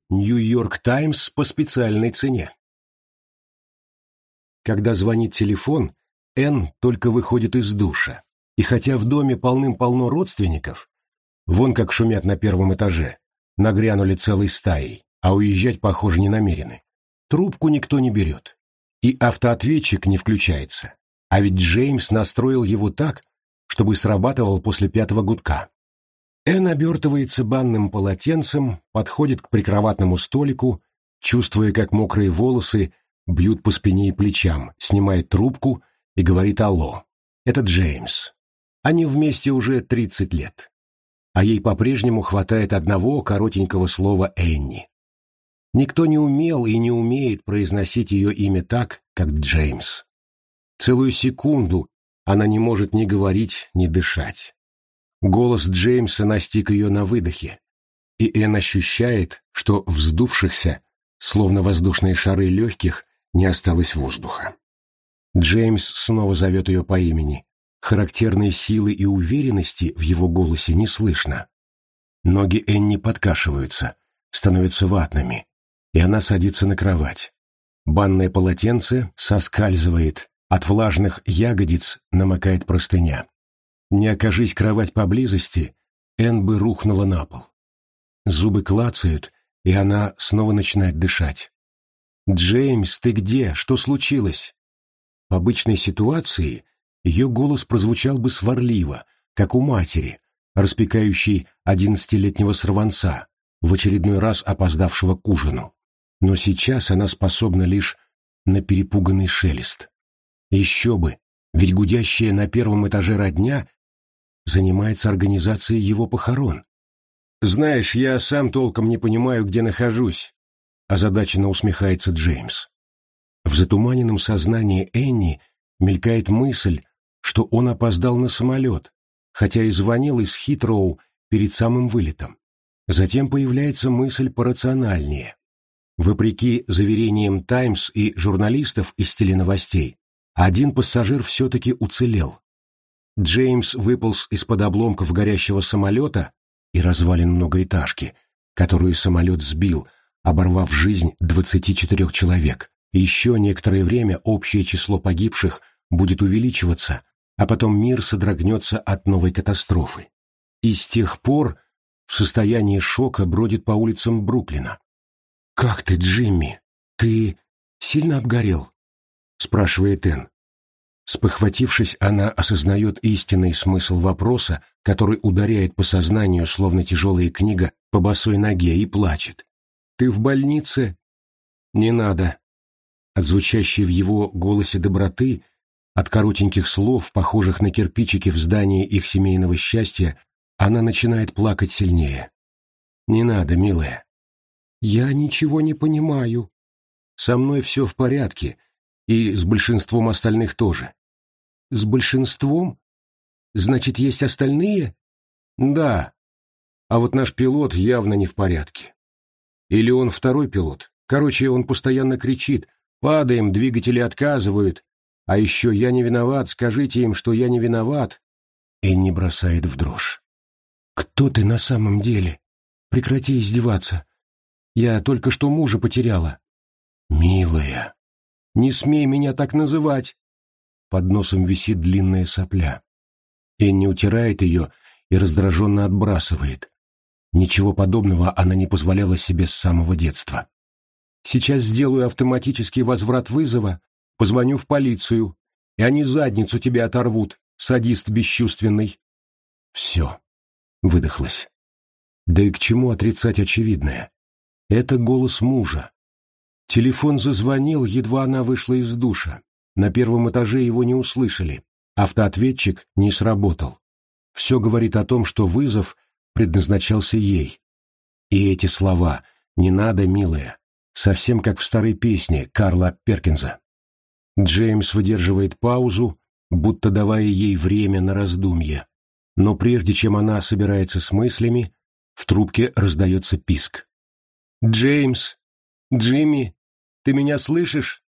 «Нью-Йорк Таймс» по специальной цене. Когда звонит телефон, Энн только выходит из душа, и хотя в доме полным-полно родственников, вон как шумят на первом этаже, нагрянули целой стаей, а уезжать, похоже, не намерены, трубку никто не берет, и автоответчик не включается, а ведь Джеймс настроил его так, чтобы срабатывал после 5-го гудка. Энн обертывается банным полотенцем, подходит к прикроватному столику, чувствуя, как мокрые волосы бьют по спине и плечам, снимает трубку и говорит «Алло». Это Джеймс. Они вместе уже 30 лет. А ей по-прежнему хватает одного коротенького слова «Энни». Никто не умел и не умеет произносить ее имя так, как Джеймс. Целую секунду она не может ни говорить, ни дышать. Голос Джеймса настиг ее на выдохе, и Энн ощущает, что вздувшихся, словно воздушные шары легких, не осталось воздуха. Джеймс снова зовет ее по имени. Характерной силы и уверенности в его голосе не слышно. Ноги Энни подкашиваются, становятся ватными, и она садится на кровать. Банное полотенце соскальзывает, от влажных ягодиц намокает простыня. Не окажись кровать поблизости, Энн бы рухнула на пол. Зубы клацают, и она снова начинает дышать. «Джеймс, ты где? Что случилось?» В обычной ситуации ее голос прозвучал бы сварливо, как у матери, распекающей 11-летнего сорванца, в очередной раз опоздавшего к ужину. Но сейчас она способна лишь на перепуганный шелест. Еще бы, ведь гудящая на первом этаже родня занимается организацией его похорон. «Знаешь, я сам толком не понимаю, где нахожусь», — озадаченно усмехается Джеймс. В затуманенном сознании Энни мелькает мысль, что он опоздал на самолет, хотя и звонил из Хитроу перед самым вылетом. Затем появляется мысль порациональнее. Вопреки заверениям «Таймс» и журналистов из теленовостей, один пассажир все-таки уцелел. Джеймс выполз из-под обломков горящего самолета и развалин многоэтажки, которую самолет сбил, оборвав жизнь 24 человек. Еще некоторое время общее число погибших будет увеличиваться, а потом мир содрогнется от новой катастрофы. И с тех пор в состоянии шока бродит по улицам Бруклина. «Как ты, Джимми? Ты сильно обгорел?» — спрашивает Энн. Спохватившись, она осознает истинный смысл вопроса, который ударяет по сознанию, словно тяжелая книга, по босой ноге, и плачет. «Ты в больнице?» «Не надо». От звучащей в его голосе доброты, от коротеньких слов, похожих на кирпичики в здании их семейного счастья, она начинает плакать сильнее. «Не надо, милая». «Я ничего не понимаю». «Со мной все в порядке, и с большинством остальных тоже». «С большинством? Значит, есть остальные?» «Да. А вот наш пилот явно не в порядке. Или он второй пилот. Короче, он постоянно кричит: «Падаем, двигатели отказывают. А еще я не виноват, скажите им, что я не виноват». Энни бросает в дрожь. «Кто ты на самом деле? Прекрати издеваться. Я только что мужа потеряла». «Милая, не смей меня так называть». Под носом висит длинная сопля. Энни утирает ее и раздраженно отбрасывает. Ничего подобного она не позволяла себе с самого детства. «Сейчас сделаю автоматический возврат вызова, позвоню в полицию, и они задницу тебе оторвут, садист бесчувственный». «Все», — выдохлась. Да и к чему отрицать очевидное? Это голос мужа. Телефон зазвонил, едва она вышла из душа. На первом этаже его не услышали. Автоответчик не сработал. Все говорит о том, что вызов предназначался ей. И эти слова «не надо, милая», совсем как в старой песне Карла Перкинса. Джеймс выдерживает паузу, будто давая ей время на раздумье. Но прежде чем она собирается с мыслями, в трубке раздается писк. «Джеймс! Джимми! Ты меня слышишь?»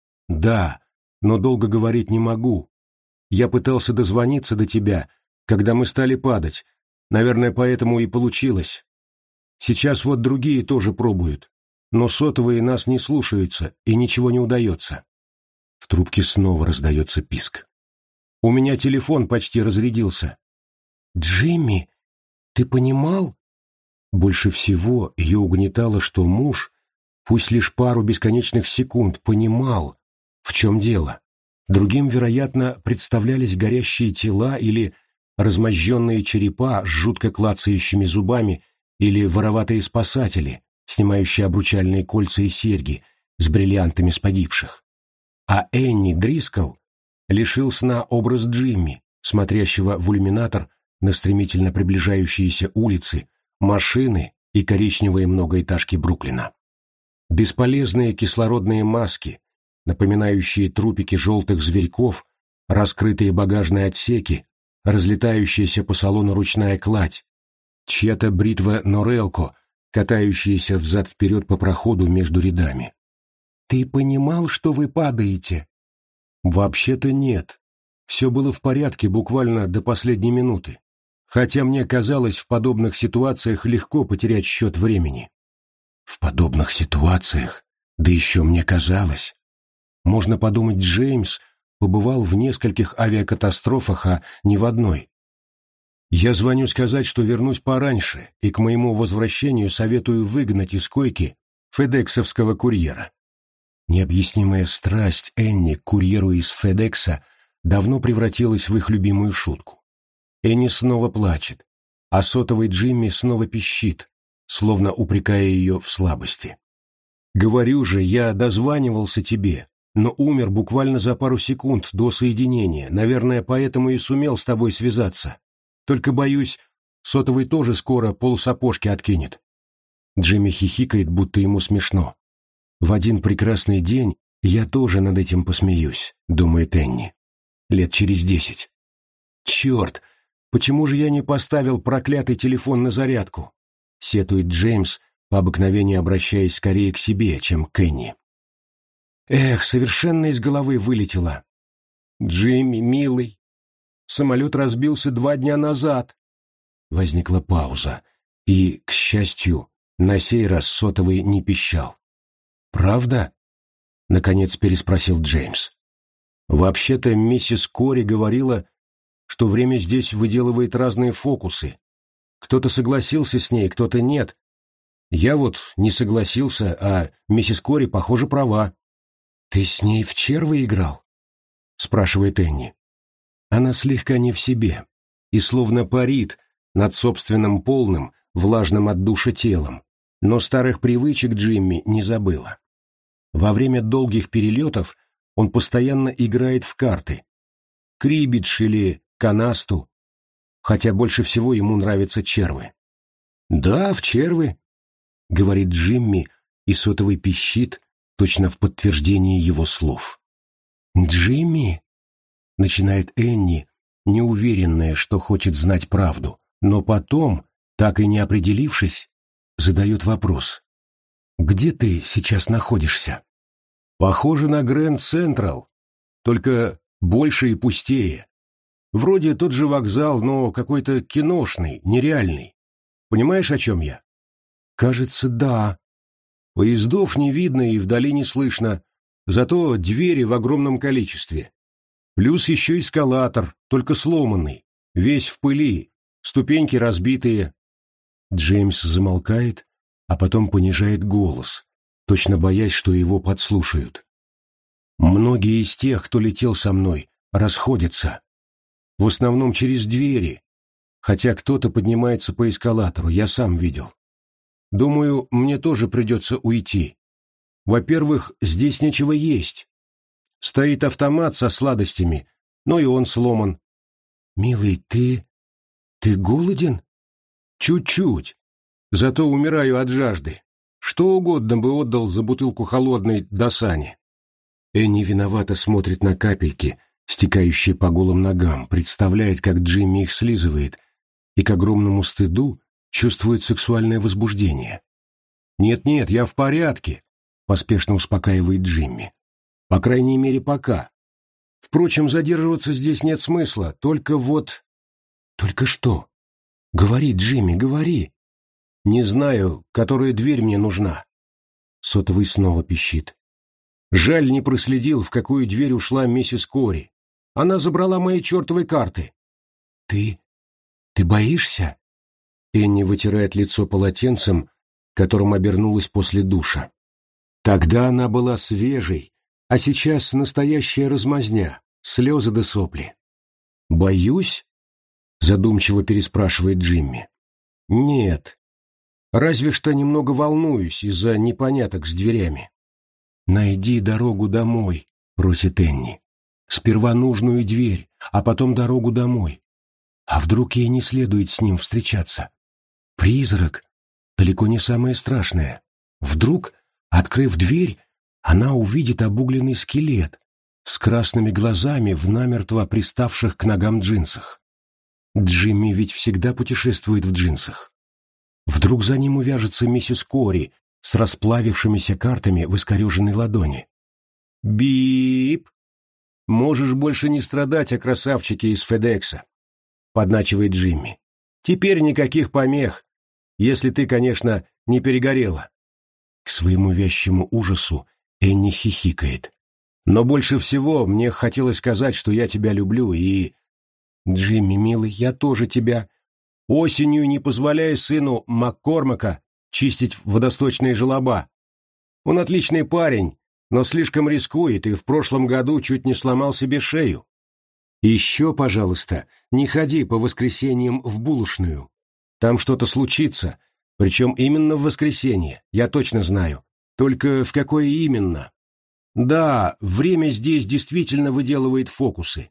«Да, но долго говорить не могу. Я пытался дозвониться до тебя, когда мы стали падать. Наверное, поэтому и получилось. Сейчас вот другие тоже пробуют. но сотовые нас не слушаются, и ничего не удается». В трубке снова раздается писк. «У меня телефон почти разрядился». «Джимми, ты понимал?» Больше всего ее угнетало, что муж, пусть лишь пару бесконечных секунд, понимал, в чем дело. Другим, вероятно, представлялись горящие тела или размозженные черепа с жутко клацающими зубами или вороватые спасатели, снимающие обручальные кольца и серьги с бриллиантами с погибших. А Энни Дрискл лишил сна образ Джимми, смотрящего в иллюминатор на стремительно приближающиеся улицы, машины и коричневые многоэтажки Бруклина. Бесполезные кислородные маски, напоминающие трупики желтых зверьков, раскрытые багажные отсеки, разлетающаяся по салону ручная кладь, чья-то бритва Норелко, катающаяся взад-вперед по проходу между рядами. «Ты понимал, что вы падаете?» «Вообще-то нет. Все было в порядке буквально до последней минуты. Хотя мне казалось, в подобных ситуациях легко потерять счет времени». «В подобных ситуациях? Да еще мне казалось». Можно подумать, Джеймс побывал в нескольких авиакатастрофах, а не в одной. «Я звоню сказать, что вернусь пораньше, и к моему возвращению советую выгнать из койки федексовского курьера». Необъяснимая страсть Энни к курьеру из Федекса давно превратилась в их любимую шутку. Энни снова плачет, а сотовый Джимми снова пищит, словно упрекая ее в слабости. «Говорю же, я дозванивался тебе, но умер буквально за пару секунд до соединения, наверное, поэтому и сумел с тобой связаться. Только, боюсь, сотовый тоже скоро полсапожки откинет». Джимми хихикает, будто ему смешно. «В один прекрасный день я тоже над этим посмеюсь», — думает Энни. «Лет через 10. Черт, почему же я не поставил проклятый телефон на зарядку?» — сетует Джеймс, по обыкновению обращаясь скорее к себе, чем к Энни. «Эх, совершенно из головы вылетело. Джимми, милый, самолет разбился 2 дня назад». Возникла пауза, и, к счастью, на сей раз сотовый не пищал. «Правда?» — наконец переспросил Джеймс. «Вообще-то миссис Кори говорила, что время здесь выделывает разные фокусы. Кто-то согласился с ней, кто-то нет. Я вот не согласился, а миссис Кори, похоже, права». «Ты с ней в червы играл?» — спрашивает Энни. Она слегка не в себе и словно парит над собственным полным, влажным от душа телом, но старых привычек Джимми не забыла. Во время долгих перелетов он постоянно играет в карты, крибидж или канасту, хотя больше всего ему нравятся червы. «Да, в червы», — говорит Джимми, и сотовый пищит, точно в подтверждении его слов. «Джимми», — начинает Энни, неуверенная, что хочет знать правду, но потом, так и не определившись, задает вопрос. «Где ты сейчас находишься?» «Похоже на Грэнд Централ, только больше и пустее. Вроде тот же вокзал, но какой-то киношный, нереальный. Понимаешь, о чем я?» «Кажется, да». Поездов не видно и вдали не слышно, зато двери в огромном количестве. Плюс еще эскалатор, только сломанный, весь в пыли, ступеньки разбитые. Джеймс замолкает, а потом понижает голос, точно боясь, что его подслушают. «Многие из тех, кто летел со мной, расходятся. В основном через двери, хотя кто-то поднимается по эскалатору, я сам видел. Думаю, мне тоже придется уйти. Во-первых, здесь нечего есть. Стоит автомат со сладостями, но и он сломан». «Милый, ты голоден?» «Чуть-чуть. Зато умираю от жажды. Что угодно бы отдал за бутылку холодной досани». Энни виновато смотрит на капельки, стекающие по голым ногам, представляет, как Джимми их слизывает, и к огромному стыду чувствует сексуальное возбуждение. «Нет-нет, я в порядке», — поспешно успокаивает Джимми. «По крайней мере, пока. Впрочем, задерживаться здесь нет смысла, только вот...» «Только что? Говори, Джимми, говори». «Не знаю, которая дверь мне нужна». Сотовый снова пищит. Жаль, не проследил, в какую дверь ушла миссис Кори. Она забрала мои чертовы карты. Ты боишься? Энни вытирает лицо полотенцем, которым обернулась после душа. Тогда она была свежей, а сейчас настоящая размазня, слезы да сопли. «Боюсь?» — задумчиво переспрашивает Джимми. «Нет. Разве что немного волнуюсь из-за непоняток с дверями». «Найди дорогу домой», — просит Энни. «Сперва нужную дверь, а потом дорогу домой. А вдруг ей не следует с ним встречаться? Призрак — далеко не самое страшное. Вдруг, открыв дверь, она увидит обугленный скелет с красными глазами в намертво приставших к ногам джинсах. Джимми ведь всегда путешествует в джинсах. Вдруг за ним увяжется миссис Кори с расплавившимися картами в искореженной ладони. «Бип! Можешь больше не страдать о красавчике из Федекса», — подначивает Джимми. «Теперь никаких помех, если ты, конечно, не перегорела». К своему вязчему ужасу Энни хихикает. «Но больше всего мне хотелось сказать, что я тебя люблю, и...» «Джимми, милый, я тоже тебя. Осенью не позволяй сыну Маккормака чистить водосточные желоба. Он отличный парень, но слишком рискует, и в прошлом году чуть не сломал себе шею. Еще, пожалуйста, не ходи по воскресеньям в булочную. Там что-то случится, причем именно в воскресенье, я точно знаю. Только в какое именно? Да, время здесь действительно выделывает фокусы.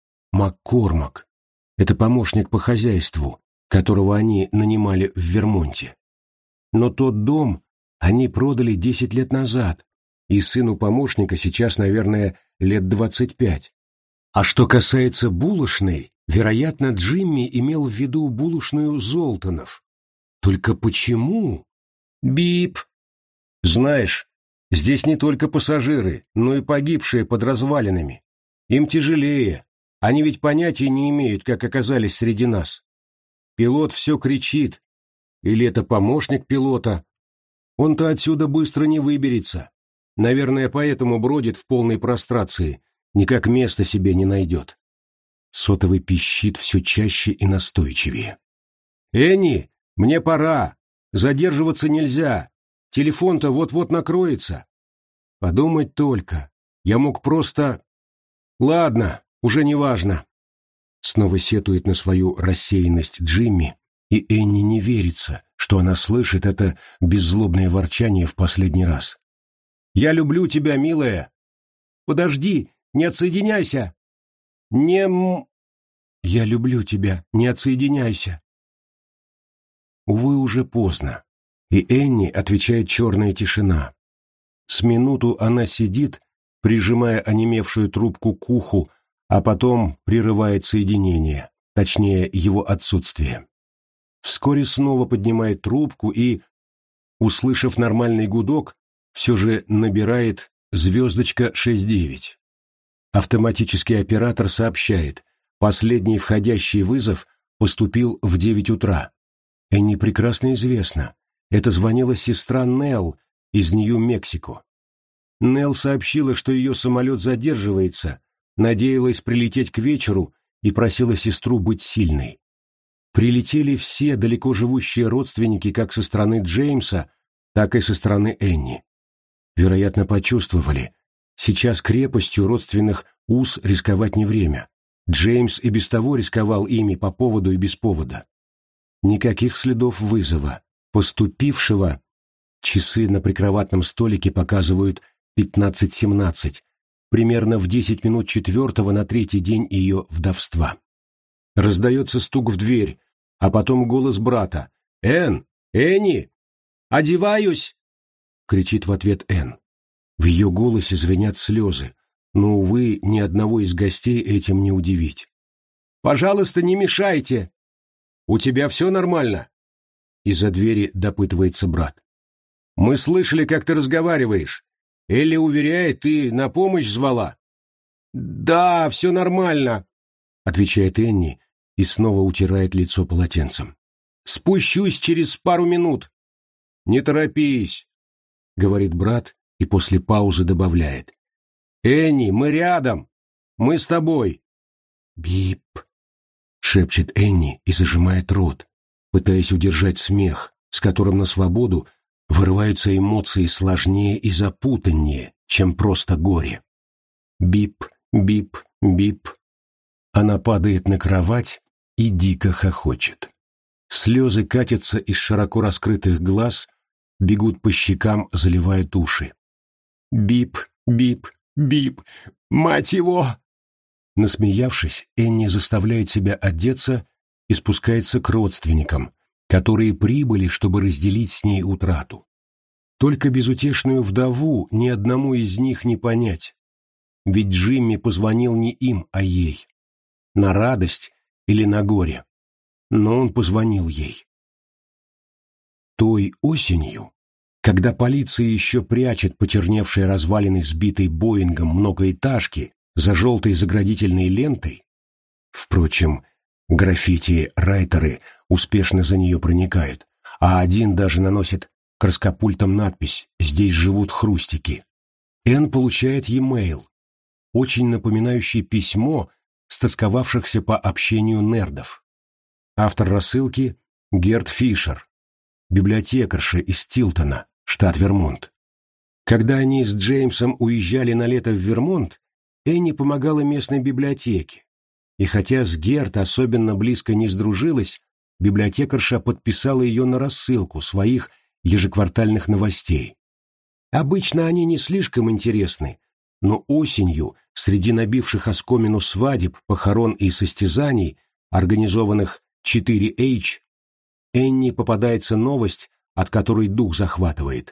Маккормак — это помощник по хозяйству, которого они нанимали в Вермонте. Но тот дом они продали 10 лет назад, и сыну помощника сейчас, наверное, лет 25. А что касается булочной, вероятно, Джимми имел в виду булочную Золтанов. Только почему? Бип! Знаешь, здесь не только пассажиры, но и погибшие под развалинами. Им тяжелее. Они ведь понятия не имеют, как оказались среди нас. Пилот все кричит. Или это помощник пилота? Он-то отсюда быстро не выберется. Наверное, поэтому бродит в полной прострации, никак места себе не найдет. Сотовый пищит все чаще и настойчивее. «Энни, мне пора. Задерживаться нельзя. Телефон-то вот-вот накроется». Подумать только. Я мог просто... Ладно, уже не важно. Снова сетует на свою рассеянность Джимми, и Энни не верится, что она слышит это беззлобное ворчание в последний раз. «Я люблю тебя, милая». «Подожди, не отсоединяйся». «Я люблю тебя, не отсоединяйся». Увы, уже поздно, и Энни отвечает черная тишина. С минуту она сидит, прижимая онемевшую трубку к уху, а потом прерывает соединение, точнее, его отсутствие. Вскоре снова поднимает трубку и, услышав нормальный гудок, все же набирает звездочка 69. Автоматический оператор сообщает, последний входящий вызов поступил в 9 утра. Энни прекрасно известно, это звонила сестра Нелл из Нью-Мексико. Нелл сообщила, что ее самолет задерживается, надеялась прилететь к вечеру и просила сестру быть сильной. Прилетели все далеко живущие родственники как со стороны Джеймса, так и со стороны Энни. Вероятно, почувствовали, сейчас крепостью родственных уз рисковать не время. Джеймс и без того рисковал ими по поводу и без повода. Никаких следов вызова, поступившего. Часы на прикроватном столике показывают 15:17, примерно в 10 минут 4 на 3-й день ее вдовства. Раздается стук в дверь, а потом голос брата. Энни! Одеваюсь!» — кричит в ответ Энн. В ее голосе звенят слезы, но, увы, ни одного из гостей этим не удивить. «Пожалуйста, не мешайте! У тебя все нормально?» Из-за двери допытывается брат. «Мы слышали, как ты разговариваешь. Элли уверяет, ты на помощь звала?» «Да, все нормально», — отвечает Энни и снова утирает лицо полотенцем. «Спущусь через пару минут». «Не торопись. говорит брат и после паузы добавляет. «Энни, мы рядом! Мы с тобой!» «Бип!» — шепчет Энни и зажимает рот, пытаясь удержать смех, с которым на свободу вырываются эмоции сложнее и запутаннее, чем просто горе. Бип, бип, бип. Она падает на кровать и дико хохочет. Слезы катятся из широко раскрытых глаз, бегут по щекам, заливают уши. «Бип, бип, бип! Мать его!» Насмеявшись, Энни заставляет себя одеться и спускается к родственникам, которые прибыли, чтобы разделить с ней утрату. Только безутешную вдову ни одному из них не понять, ведь Джимми позвонил не им, а ей. На радость или на горе, но он позвонил ей. Той осенью, когда полиция еще прячет почерневшие развалины сбитой Боингом многоэтажки за желтой заградительной лентой, впрочем, граффити-райтеры успешно за нее проникают, а один даже наносит краскопультом надпись «Здесь живут хрустики». Энн получает e-mail, очень напоминающий письмо стосковавшихся по общению нердов. Автор рассылки — Герт Фишер, библиотекарша из Тилтона, штат Вермонт. Когда они с Джеймсом уезжали на лето в Вермонт, Энни помогала местной библиотеке, и хотя с Герт особенно близко не сдружилась, библиотекарша подписала ее на рассылку своих ежеквартальных новостей. Обычно они не слишком интересны, но осенью, среди набивших оскомину свадеб, похорон и состязаний, организованных 4H, Энни попадается новость, от которой дух захватывает.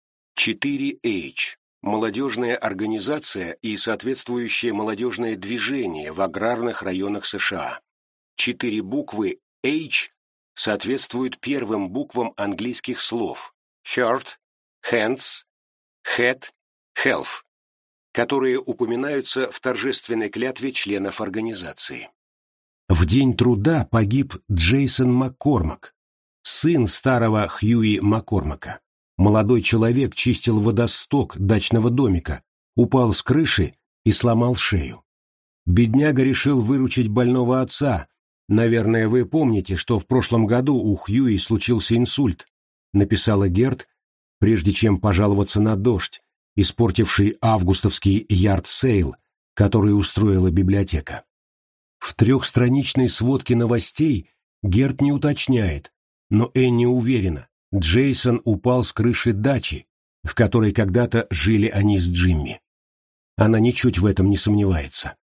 4H – молодежная организация и соответствующее молодежное движение в аграрных районах США. 4 буквы H соответствуют первым буквам английских слов heart, hands, head, health, которые упоминаются в торжественной клятве членов организации. В день труда погиб Джейсон Маккормак, сын старого Хьюи Маккормака. Молодой человек чистил водосток дачного домика, упал с крыши и сломал шею. Бедняга решил выручить больного отца. Наверное, вы помните, что в прошлом году у Хьюи случился инсульт, написала Герт, прежде чем пожаловаться на дождь, испортивший августовский ярд-сейл, который устроила библиотека. В 3-страничной сводке новостей Герт не уточняет, но Энни уверена, Джейсон упал с крыши дачи, в которой когда-то жили они с Джимми. Она ничуть в этом не сомневается.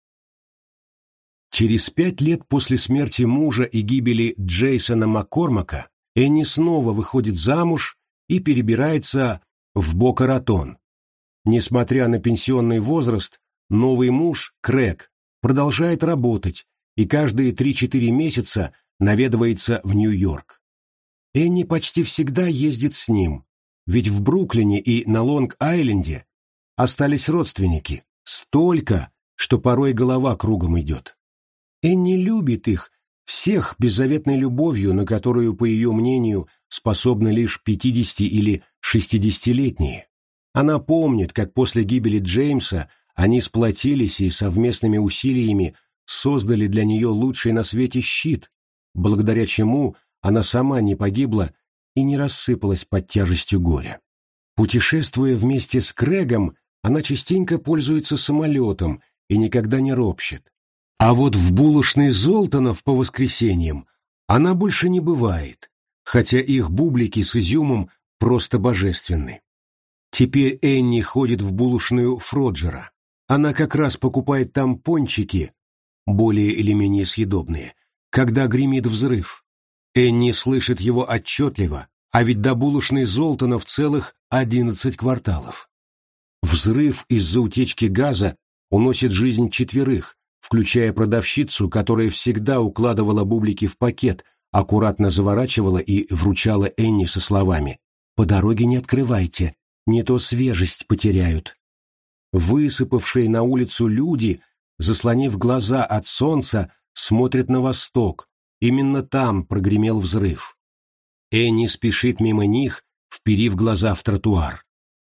Через 5 лет после смерти мужа и гибели Джейсона Маккормака Энни снова выходит замуж и перебирается в Бока-Ратон. Несмотря на пенсионный возраст, новый муж, Крэг, продолжает работать и каждые 3-4 месяца наведывается в Нью-Йорк. Энни почти всегда ездит с ним, ведь в Бруклине и на Лонг-Айленде остались родственники, столько, что порой голова кругом идет. Энни любит их, всех беззаветной любовью, на которую, по ее мнению, способны лишь 50- или 60-летние. Она помнит, как после гибели Джеймса они сплотились и совместными усилиями создали для нее лучший на свете щит, благодаря чему она сама не погибла и не рассыпалась под тяжестью горя. Путешествуя вместе с Крэгом, она частенько пользуется самолетом и никогда не ропщет. А вот в булочной Золтанов по воскресеньям она больше не бывает, хотя их бублики с изюмом просто божественны. Теперь Энни ходит в булочную Фроджера. Она как раз покупает там пончики, более или менее съедобные, когда гремит взрыв. Энни слышит его отчетливо, а ведь до булочной Золтанов целых 11 кварталов. Взрыв из-за утечки газа уносит жизнь 4, включая продавщицу, которая всегда укладывала бублики в пакет, аккуратно заворачивала и вручала Энни со словами «По дороге не открывайте, не то свежесть потеряют». Высыпавшие на улицу люди, заслонив глаза от солнца, смотрят на восток. Именно там прогремел взрыв. Энни спешит мимо них, вперив глаза в тротуар.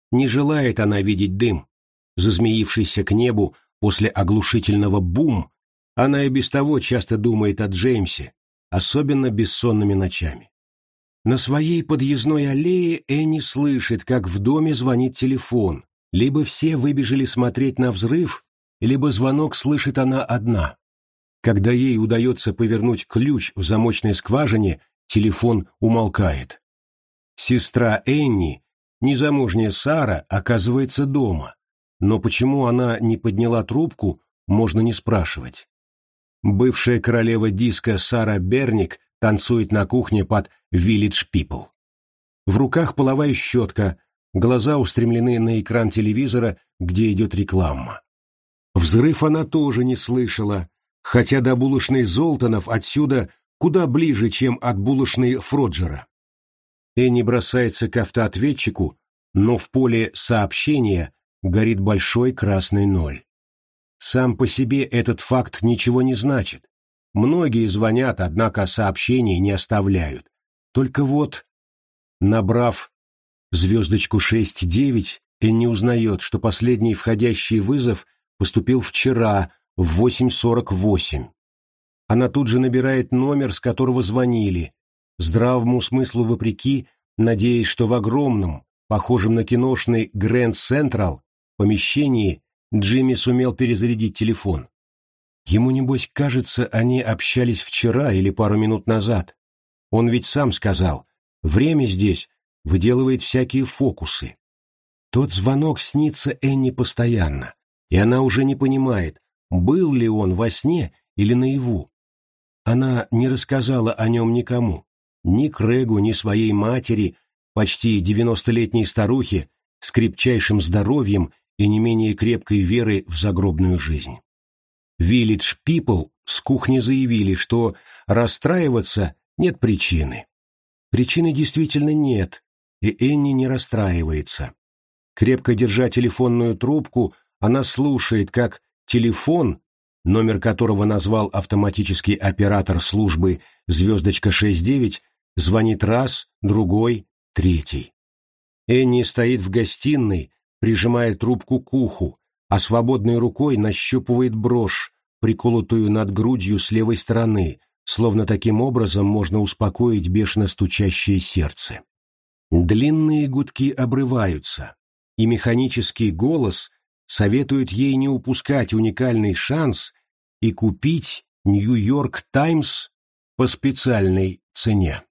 Не желает она видеть дым, зазмеившийся к небу после оглушительного бум. Она и без того часто думает о Джеймсе, особенно бессонными ночами. На своей подъездной аллее Энни слышит, как в доме звонит телефон. Либо все выбежали смотреть на взрыв, либо звонок слышит она одна. Когда ей удается повернуть ключ в замочной скважине, телефон умолкает. Сестра Энни, незамужняя Сара, оказывается дома, но почему она не подняла трубку, можно не спрашивать. Бывшая королева диска Сара Берник танцует на кухне под Village People. В руках половая щетка, глаза устремлены на экран телевизора, где идет реклама. Взрыв она тоже не слышала, хотя до булочной Золтанов отсюда куда ближе, чем от булочной Фроджера. Энни бросается к автоответчику, но в поле сообщения горит большой красный 0. Сам по себе этот факт ничего не значит. Многие звонят, однако сообщений не оставляют. Только вот, набрав звездочку 69, Энни узнает, что последний входящий вызов поступил вчера в 8:48. Она тут же набирает номер, с которого звонили, здравому смыслу вопреки, надеясь, что в огромном, похожем на киношный Грэнд Централ помещении Джимми сумел перезарядить телефон. Ему, небось, кажется, они общались вчера или пару минут назад. Он ведь сам сказал, время здесь выделывает всякие фокусы. Тот звонок снится Энни постоянно, и она уже не понимает, был ли он во сне или наяву. Она не рассказала о нем никому, ни Крэгу, ни своей матери, почти 90-летней старухе, с крепчайшим здоровьем и не менее крепкой верой в загробную жизнь. Village People с кухни заявили, что расстраиваться нет причины. Причины действительно нет, и Энни не расстраивается. Крепко держа телефонную трубку, она слушает, как телефон, номер которого назвал автоматический оператор службы «69», звонит раз, другой, третий. Энни стоит в гостиной, прижимая трубку к уху, а свободной рукой нащупывает брошь, приколотую над грудью с левой стороны, словно таким образом можно успокоить бешено стучащее сердце. Длинные гудки обрываются, и механический голос советует ей не упускать уникальный шанс и купить «Нью-Йорк Таймс» по специальной цене.